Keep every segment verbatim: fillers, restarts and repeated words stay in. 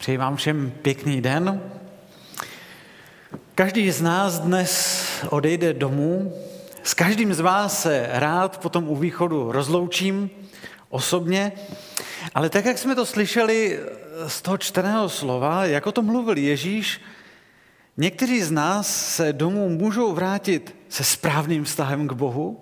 Přeji vám všem pěkný den. Každý z nás dnes odejde domů. S každým z vás se rád potom u východu rozloučím osobně, ale tak, jak jsme to slyšeli z toho čteného slova, jak o tom mluvil Ježíš, někteří z nás se domů můžou vrátit se správným vztahem k Bohu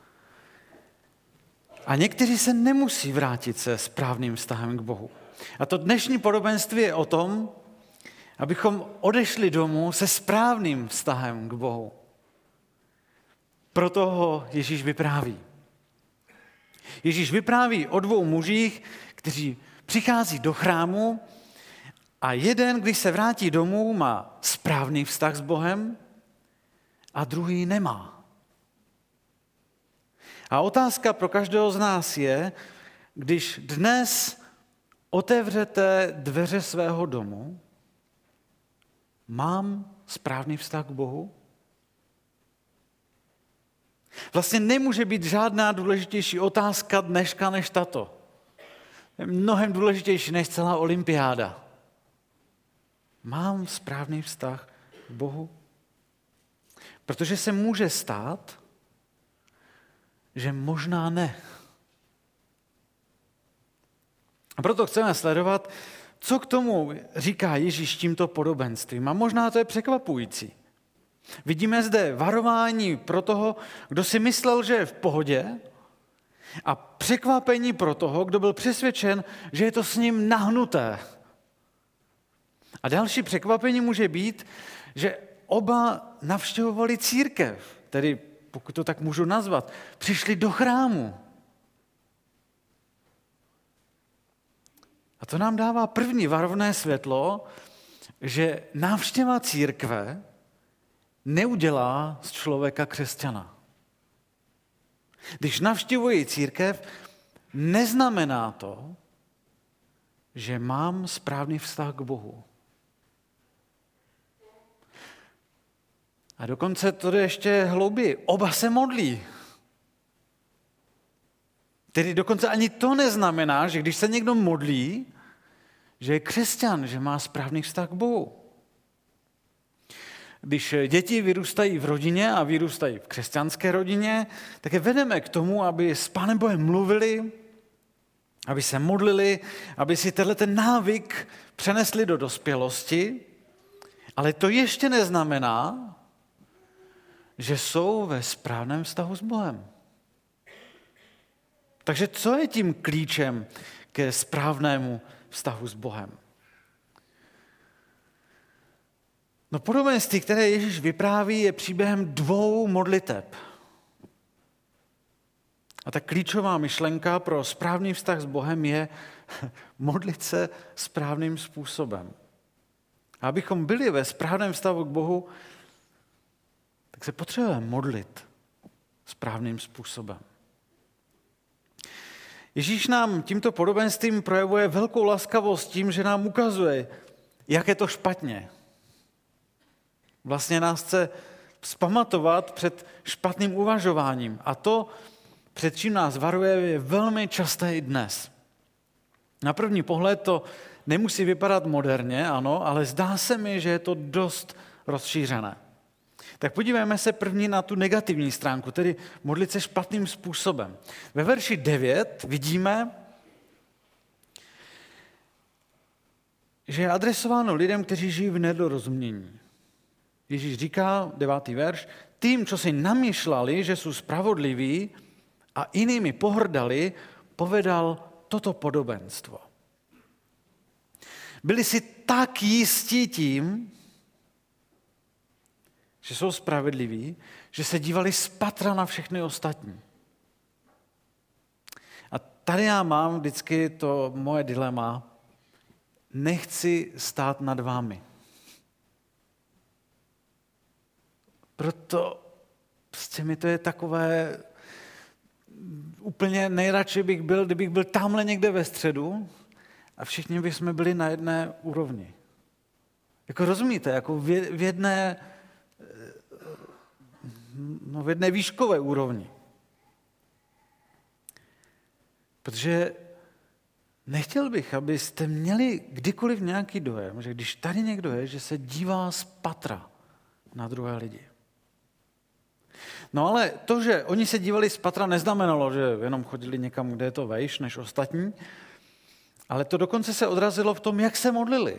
a někteří se nemusí vrátit se správným vztahem k Bohu. A to dnešní podobenství je o tom, abychom odešli domů se správným vztahem k Bohu. Proto ho Ježíš vypráví. Ježíš vypráví o dvou mužích, kteří přichází do chrámu a jeden, když se vrátí domů, má správný vztah s Bohem a druhý nemá. A otázka pro každého z nás je, když dnes otevřete dveře svého domu, mám správný vztah k Bohu? Vlastně nemůže být žádná důležitější otázka dneška než tato. Je mnohem důležitější než celá olympiáda. Mám správný vztah k Bohu? Protože se může stát, že možná ne. A proto chceme sledovat, co k tomu říká Ježíš tímto podobenstvím. A možná to je překvapující. Vidíme zde varování pro toho, kdo si myslel, že je v pohodě, a překvapení pro toho, kdo byl přesvědčen, že je to s ním nahnuté. A další překvapení může být, že oba navštěvovali církev, tedy pokud to tak můžu nazvat, přišli do chrámu. A to nám dává první varovné světlo, že návštěva církve neudělá z člověka křesťana. Když navštěvuji církev, neznamená to, že mám správný vztah k Bohu. A dokonce to jde ještě hlouběji. Oba se modlí. Tedy dokonce ani to neznamená, že když se někdo modlí, že je křesťan, že má správný vztah k Bohu. Když děti vyrůstají v rodině a vyrůstají v křesťanské rodině, tak je vedeme k tomu, aby s Pánem Bohem mluvili, aby se modlili, aby si tenhle ten návyk přenesli do dospělosti, ale to ještě neznamená, že jsou ve správném vztahu s Bohem. Takže co je tím klíčem ke správnému vztahu s Bohem? No, podobenství, které Ježíš vypráví, je příběhem dvou modliteb. A ta klíčová myšlenka pro správný vztah s Bohem je modlit se správným způsobem. A abychom byli ve správném vztahu k Bohu, tak se potřebujeme modlit správným způsobem. Ježíš nám tímto podobenstvím projevuje velkou laskavost tím, že nám ukazuje, jak je to špatně. Vlastně nás chce vzpamatovat před špatným uvažováním. A to, před čím nás varuje, je velmi časté i dnes. Na první pohled to nemusí vypadat moderně, ano, ale zdá se mi, že je to dost rozšířené. Tak podívejme se první na tu negativní stránku, tedy modlit se špatným způsobem. Ve verši devět vidíme, že je adresováno lidem, kteří žijí v nedorozumění. Ježíš říká, devátý verš, tým, čo si namýšlali, že jsou spravodliví a inými pohrdali, povedal toto podobenstvo. Byli si tak jistí tím, že jsou spravedliví, že se dívali spatra na všechny ostatní. A tady já mám vždycky to moje dilema, nechci stát nad vámi. Proto prostě mi to je takové, úplně nejradši bych byl, kdybych byl tamhle někde ve středu a všichni bychom byli na jedné úrovni. Jako rozumíte, jako v jedné, no v jedné výškové úrovni. Protože nechtěl bych, abyste měli kdykoliv nějaký dojem, že když tady někdo je, že se dívá z patra na druhé lidi. No ale to, že oni se dívali z patra, neznamenalo, že jenom chodili někam, kde je to vejš než ostatní, ale to dokonce se odrazilo v tom, jak se modlili.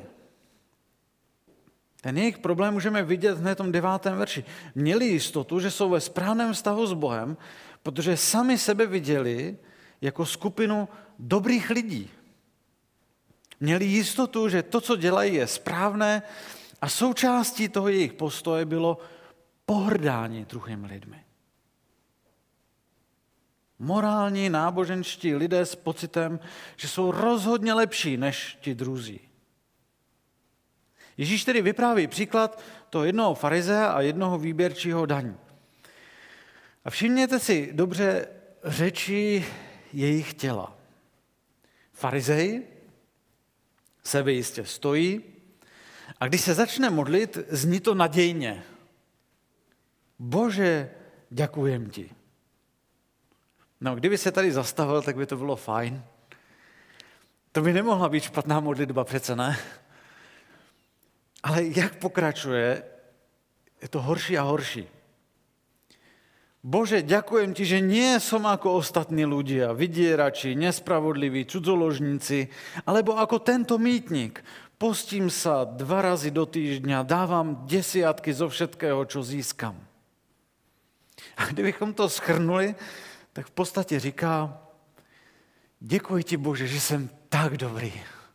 Ten jejich problém můžeme vidět hned v tom devátém verši. Měli jistotu, že jsou ve správném vztahu s Bohem, protože sami sebe viděli jako skupinu dobrých lidí. Měli jistotu, že to, co dělají, je správné a součástí toho jejich postoje bylo pohrdání druhými lidmi. Morální, náboženští lidé s pocitem, že jsou rozhodně lepší než ti druzí. Ježíš tedy vypráví příklad toho jednoho farizea a jednoho výběrčího daní. A všimněte si dobře řeči jejich těla. Farizej sebejistě stojí a když se začne modlit, zní to nadějně. Bože, děkujem ti. No, kdyby se tady zastavil, tak by to bylo fajn. To by nemohla být špatná modlitba, přece ne? Ale jak pokračuje, je to horší a horší. Bože, ďakujem ti, že nie som ako ostatní ľudia, vydierači, nespravodliví, cudzoložníci, alebo ako tento mýtnik. Postím sa dva razy do týždňa, dávam desiatky zo všetkého, čo získam. A kdybychom to shrnuli, tak v podstatě říká, děkuji ti, Bože, že jsem tak dobrý.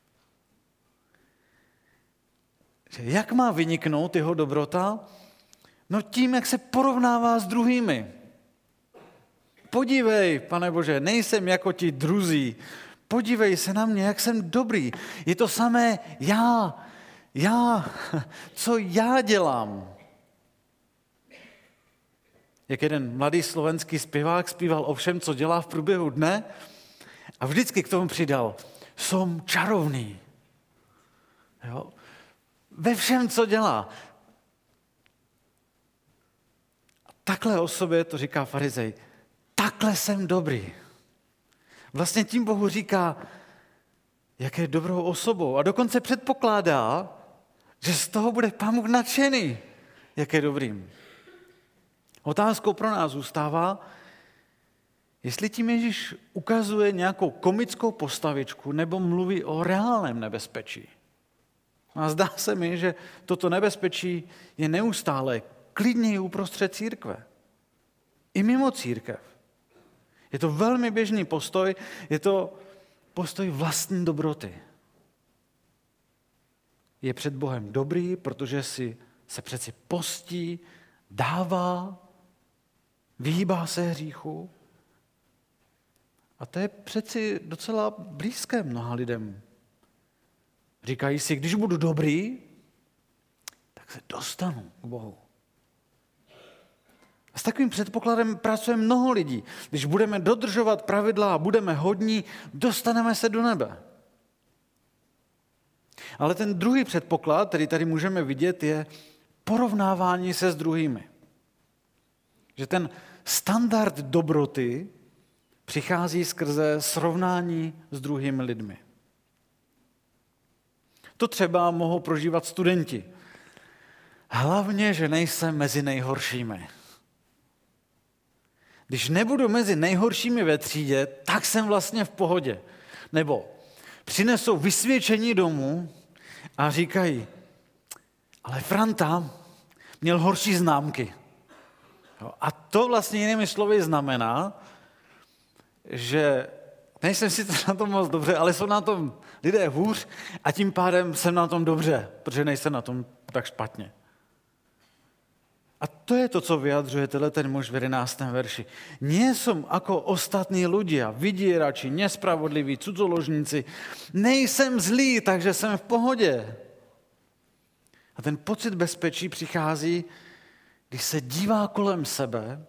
Že jak má vyniknout jeho dobrota? No tím, jak se porovnává s druhými. Podívej, Pane Bože, nejsem jako ti druzí. Podívej se na mě, jak jsem dobrý. Je to samé já. Já. Co já dělám? Jak jeden mladý slovenský zpěvák zpíval o všem, co dělá v průběhu dne a vždycky k tomu přidal, som čarovný. Jo? Ve všem, co dělá. A takhle o sobě to říká farizej. Takhle jsem dobrý. Vlastně tím Bohu říká, jak je dobrou osobou. A dokonce předpokládá, že z toho bude Pán Bůh nadšený, jak je dobrým. Otázkou pro nás zůstává, jestli tím Ježíš ukazuje nějakou komickou postavičku nebo mluví o reálném nebezpečí. A zdá se mi, že toto nebezpečí je neustále klidně i uprostřed církve. I mimo církev. Je to velmi běžný postoj, je to postoj vlastní dobroty. Je před Bohem dobrý, protože si se přeci postí, dává, vyhýbá se hříchu. A to je přeci docela blízké mnoha lidem. Říkají si, když budu dobrý, tak se dostanu k Bohu. A s takovým předpokladem pracuje mnoho lidí. Když budeme dodržovat pravidla a budeme hodní, dostaneme se do nebe. Ale ten druhý předpoklad, který tady můžeme vidět, je porovnávání se s druhými. Že ten standard dobroty přichází skrze srovnání s druhými lidmi. To třeba mohou prožívat studenti. Hlavně, že nejsem mezi nejhoršími. Když nebudu mezi nejhoršími ve třídě, tak jsem vlastně v pohodě. Nebo přinesou vysvědčení domů a říkají, ale Franta měl horší známky. A to vlastně jinými slovy znamená, že nejsem si to na tom moc dobře, ale jsou na tom lidé hůř a tím pádem jsem na tom dobře, protože nejsem na tom tak špatně. A to je to, co vyjadřuje ten muž v jedenáctém verši. Nie som ako ostatní ľudia, vydierači, nespravodliví, cudzoložníci. Nejsem zlý, takže jsem v pohodě. A ten pocit bezpečí přichází, když se dívá kolem sebe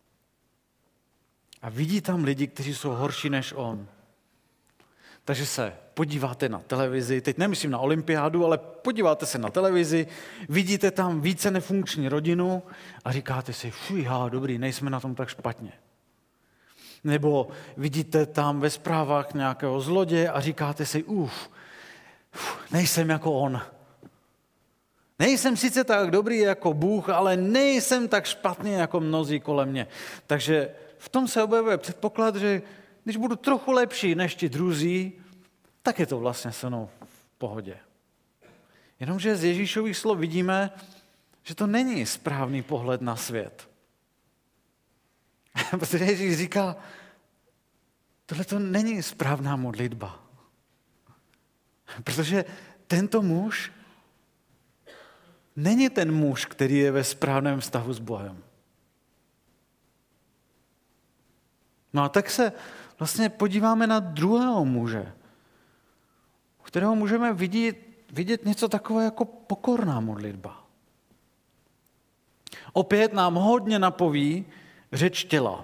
a vidí tam lidi, kteří jsou horší než on. Takže se podíváte na televizi, teď nemyslím na olympiádu, ale podíváte se na televizi, vidíte tam více nefunkční rodinu a říkáte si, fuj, ha, dobrý, nejsme na tom tak špatně. Nebo vidíte tam ve zprávách nějakého zloděje a říkáte si, uf, uf, nejsem jako on. Nejsem sice tak dobrý jako Bůh, ale nejsem tak špatný jako mnozí kolem mě. Takže v tom se objevuje předpoklad, že když budu trochu lepší než ti druzí, tak je to vlastně se mnou v pohodě. Jenomže z Ježíšových slov vidíme, že to není správný pohled na svět. Protože Ježíš říká, tohle to není správná modlitba. Protože tento muž není ten muž, který je ve správném vztahu s Bohem. No a tak se vlastně podíváme na druhého muže, u kterého můžeme vidět, vidět něco takové jako pokorná modlitba. Opět nám hodně napoví řeč těla.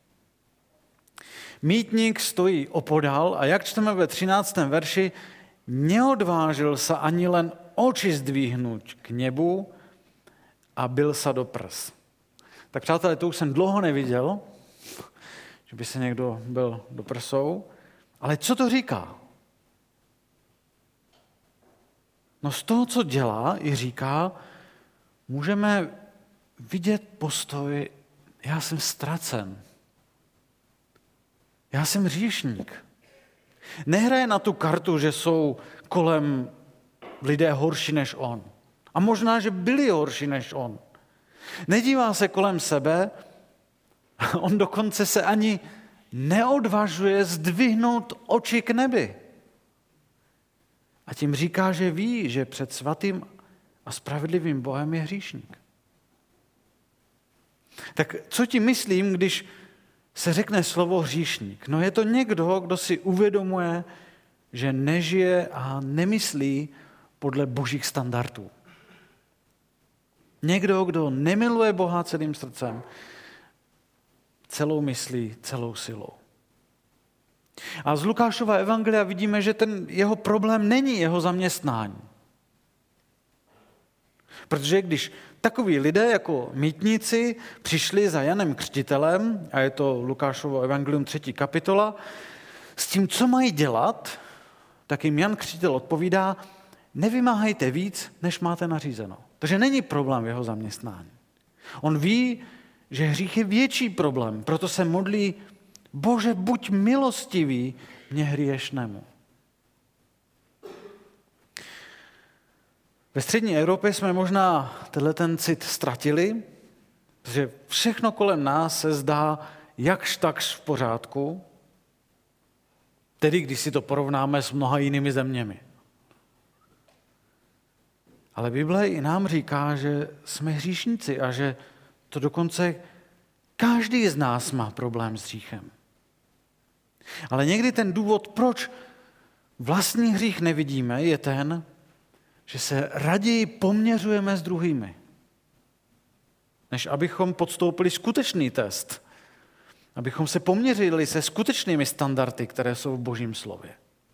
Mýtník stojí opodál a jak čteme ve třináctém verši, neodvážil se ani len oči zdvihnout k nebu a byl sa do prs. Tak přátelé, to už jsem dlouho neviděl, že by se někdo byl do prsou, ale co to říká? No z toho, co dělá i říká, můžeme vidět postoj, já jsem ztracen. Já jsem hříšník. Nehraje na tu kartu, že jsou kolem lidé horší než on. A možná, že byli horší než on. Nedívá se kolem sebe, on dokonce se ani neodvažuje zdvihnout oči k nebi. A tím říká, že ví, že před svatým a spravedlivým Bohem je hříšník. Tak co ti myslím, když se řekne slovo hříšník? No je to někdo, kdo si uvědomuje, že nežije a nemyslí podle božích standardů. Někdo, kdo nemiluje Boha celým srdcem, celou myslí, celou silou. A z Lukášova evangelia vidíme, že ten jeho problém není jeho zaměstnání. Protože když takoví lidé jako mýtníci přišli za Janem Křtitelem, a je to Lukášovo evangelium třetí kapitola, s tím, co mají dělat, tak jim Jan Křtitel odpovídá, nevymáhejte víc, než máte nařízeno. Takže není problém v jeho zaměstnání. On ví, že hřích je větší problém, proto se modlí, Bože, buď milostivý mě hříšnému. Ve střední Evropě jsme možná tenhle ten cit ztratili, protože všechno kolem nás se zdá jakž takž v pořádku, tedy když si to porovnáme s mnoha jinými zeměmi. Ale Bible i nám říká, že jsme hříšníci a že to dokonce každý z nás má problém s hříchem. Ale někdy ten důvod, proč vlastní hřích nevidíme, je ten, že se raději poměřujeme s druhými, než abychom podstoupili skutečný test, abychom se poměřili se skutečnými standardy, které jsou v Božím slově.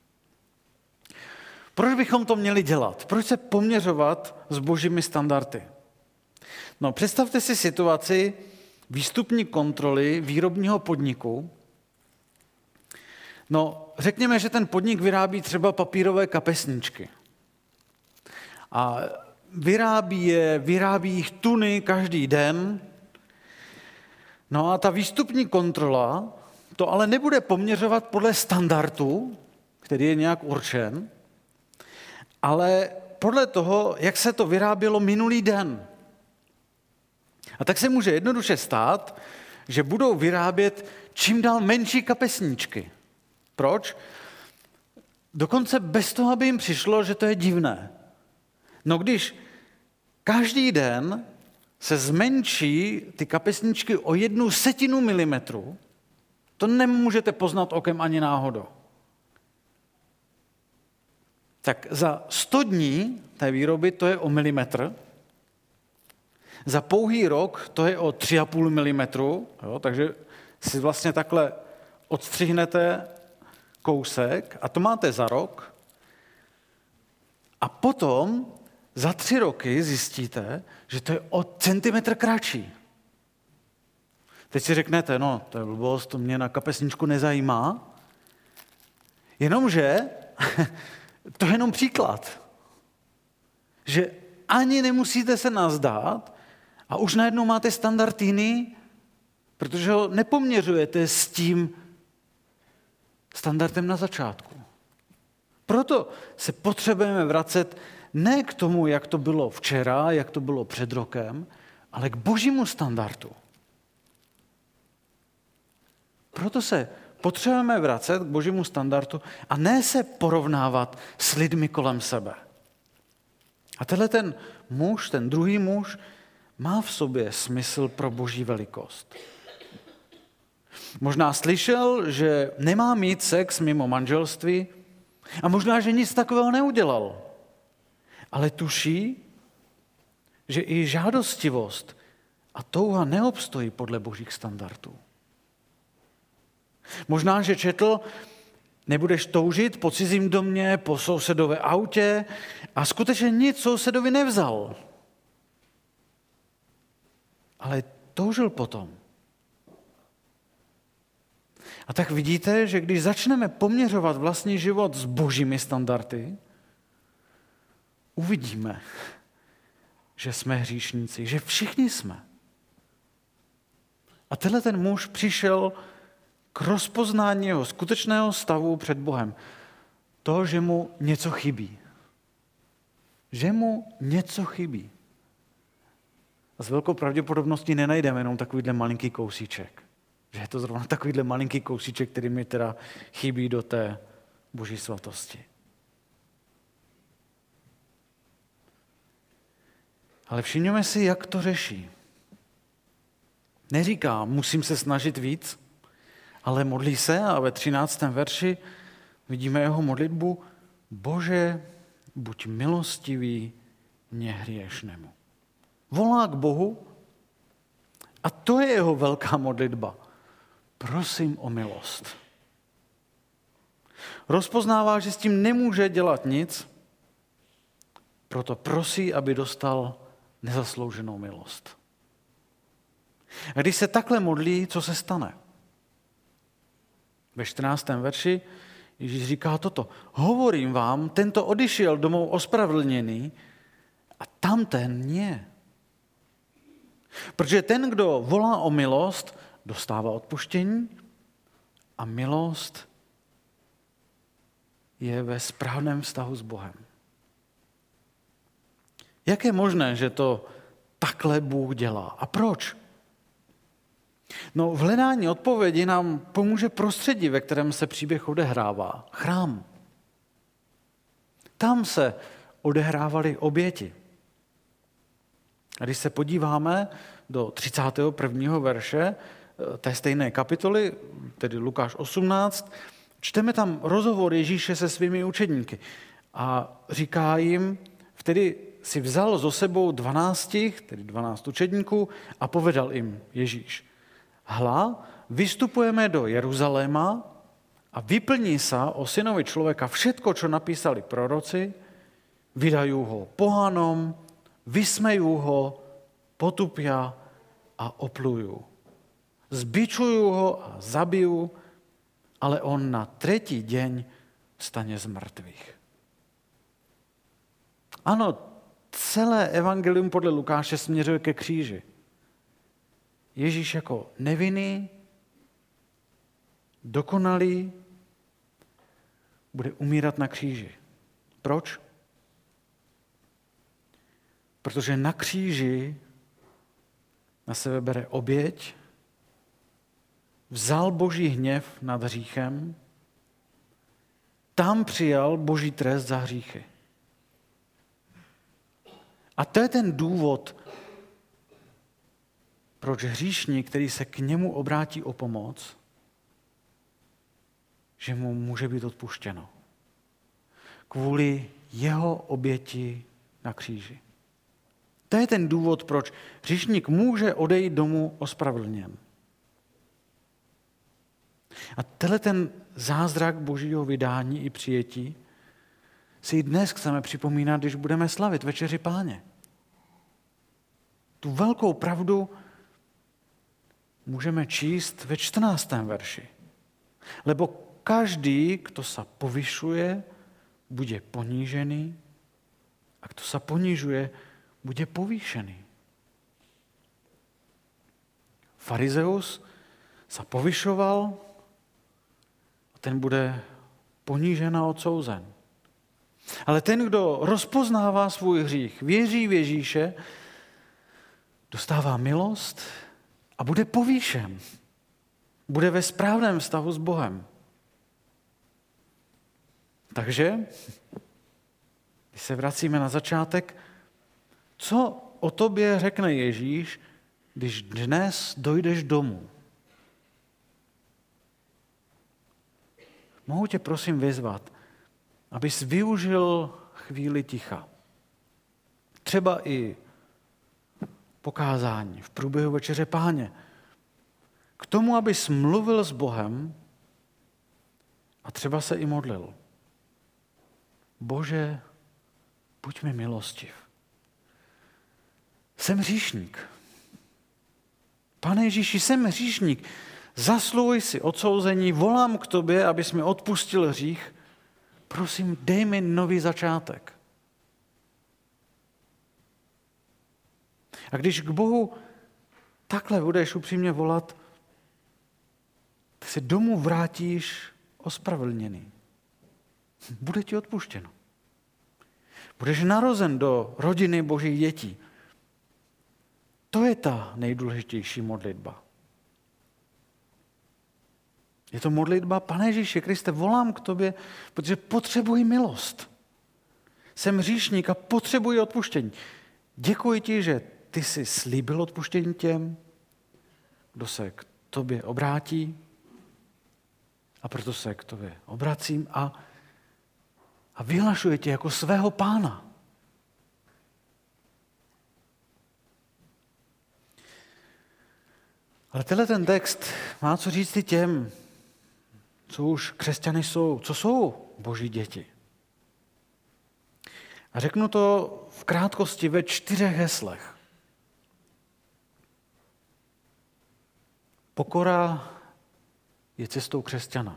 Proč bychom to měli dělat? Proč se poměřovat s božími standardy? No, představte si situaci výstupní kontroly výrobního podniku. No, řekněme, že ten podnik vyrábí třeba papírové kapesníčky. A vyrábí je, vyrábí jich tuny každý den. No a ta výstupní kontrola to ale nebude poměřovat podle standardu, který je nějak určen, ale podle toho, jak se to vyrábělo minulý den. A tak se může jednoduše stát, že budou vyrábět čím dál menší kapesníčky. Proč? Dokonce bez toho, aby jim přišlo, že to je divné. No když každý den se zmenší ty kapesníčky o jednu setinu milimetru, to nemůžete poznat okem ani náhodou. Tak za sto dní té výroby to je o milimetr, za pouhý rok to je o tři a půl milimetru, jo, takže si vlastně takhle odstřihnete kousek a to máte za rok a potom za tři roky zjistíte, že to je o centimetr kratší. Teď si řeknete, no, to je blbost, to mě na kapesničku nezajímá. Jenomže to je jenom příklad. Že ani nemusíte se nazdát a už najednou máte standard jiný, protože ho nepoměřujete s tím standardem na začátku. Proto se potřebujeme vracet ne k tomu, jak to bylo včera, jak to bylo před rokem, ale k božímu standardu. Proto se potřebujeme vracet k božímu standardu a ne se porovnávat s lidmi kolem sebe. A tenhle ten muž, ten druhý muž, má v sobě smysl pro boží velikost. Možná slyšel, že nemá mít sex mimo manželství a možná, že nic takového neudělal. Ale tuší, že i žádostivost a touha neobstojí podle božích standardů. Možná, že četl, nebudeš toužit po cizím domě, po sousedové autě a skutečně nic sousedovi nevzal. Ale toužil potom. A tak vidíte, že když začneme poměřovat vlastní život s božími standardy, uvidíme, že jsme hříšníci, že všichni jsme. A tenhle ten muž přišel k rozpoznání jeho skutečného stavu před Bohem. To, že mu něco chybí. Že mu něco chybí. A s velkou pravděpodobností nenajdeme jenom takovýhle malinký kousíček. Že je to zrovna takovýhle malinký kousíček, který mi teda chybí do té boží svatosti. Ale všimněme si, jak to řeší. Neříká, musím se snažit víc, ale modlí se a ve třináctém verši vidíme jeho modlitbu: Bože, buď milostivý mně hříšnemu. Volá k Bohu a to je jeho velká modlitba. Prosím o milost. Rozpoznává, že s tím nemůže dělat nic, proto prosí, aby dostal nezaslouženou milost. A když se takhle modlí, co se stane? Ve čtrnáctém verši Ježíš říká toto: hovorím vám, tento odešel domů ospravedlněný a tamten nie. Protože ten, kdo volá o milost, dostává odpuštění a milost je ve správném vztahu s Bohem. Jak je možné, že to takhle Bůh dělá? A proč? No, v hledání odpovědi nám pomůže prostředí, ve kterém se příběh odehrává. Chrám. Tam se odehrávaly oběti. A když se podíváme do třicátého prvního verše té stejné kapitoly, tedy Lukáš osmnáct, čteme tam rozhovor Ježíše se svými učedníky. A říká jim, vtedy si vzal so sebou dvanáctich, tedy dvanáct učedníků, a povedal jim Ježíš: hla, vystupujeme do Jeruzaléma a vyplní sa o synovi človeka všetko, čo napísali proroci, vydajú ho pohanom, vysmejú ho, potupia a oplujú. Zbičujú ho a zabijú, ale on na tretí deň vstane z mŕtvych. Ano, celé evangelium podle Lukáše směřuje ke kříži. Ježíš jako nevinný, dokonalý, bude umírat na kříži. Proč? Protože na kříži na sebe bere oběť, vzal boží hněv nad hříchem, tam přijal boží trest za hříchy. A to je ten důvod, proč hříšník, který se k němu obrátí o pomoc, že mu může být odpuštěno. Kvůli jeho oběti na kříži. To je ten důvod, proč hříšník může odejít domů ospravedlněn. A tenhle ten zázrak božího vydání i přijetí si i dnes chceme připomínat, když budeme slavit Večeři Páně. Tu velkou pravdu, můžeme číst ve čtrnáctém verši. Lebo každý, kto sa povyšuje, bude ponížený a kto sa ponižuje, bude povýšený. Farizeus sa povyšoval a ten bude ponížen a odsouzen. Ale ten, kdo rozpoznává svůj hřích, věří v Ježíše, dostává milost a bude povýšen. Bude ve správném vztahu s Bohem. Takže, když se vracíme na začátek, co o tobě řekne Ježíš, když dnes dojdeš domů? Mohu tě prosím vyzvat, abys využil chvíli ticha. Třeba i pokázání v průběhu večeře Páně. K tomu, abys mluvil s Bohem a třeba se i modlil. Bože, buď mi milostiv. Jsem hříšník. Pane Ježíši, jsem hříšník. Zasluhuj si odsouzení, volám k tobě, abys mi odpustil hřích. Prosím, dej mi nový začátek. A když k Bohu takhle budeš upřímně volat, tak se domů vrátíš ospravedlněný. Bude ti odpuštěno. Budeš narozen do rodiny Božích dětí. To je ta nejdůležitější modlitba. Je to modlitba, Pane Ježíši Kriste, volám k tobě, protože potřebuji milost. Jsem hříšník a potřebuji odpuštění. Děkuji ti, že ty jsi slíbil odpuštění těm, kdo se k tobě obrátí, a proto se k tobě obracím a, a vyhlašuji tě jako svého Pána. Ale tenhle ten text má co říct i těm, co už křesťany jsou, co jsou Boží děti. A řeknu to v krátkosti ve čtyřech heslech. Pokora je cestou křesťana.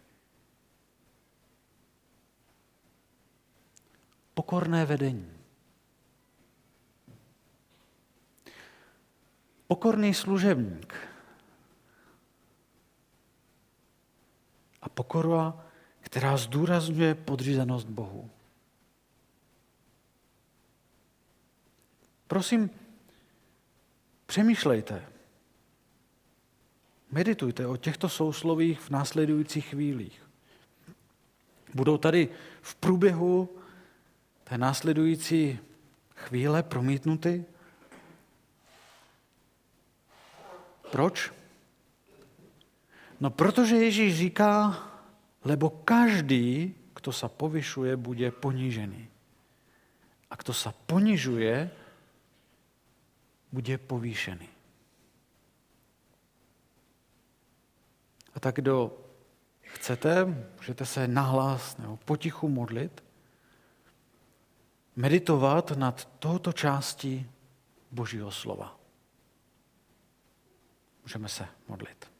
Pokorné vedení. Pokorný služebník. A pokora, která zdůrazňuje podřízenost Bohu. Prosím, přemýšlejte. Meditujte o těchto souslovích v následujících chvílích. Budou tady v průběhu té následující chvíle promítnuty. Proč? No protože Ježíš říká, lebo každý, kdo se povyšuje, bude ponížený. A kdo se ponižuje, bude povýšený. A tak kdo chcete, můžete se nahlas nebo potichu modlit, meditovat nad touto částí Božího slova. Můžeme se modlit.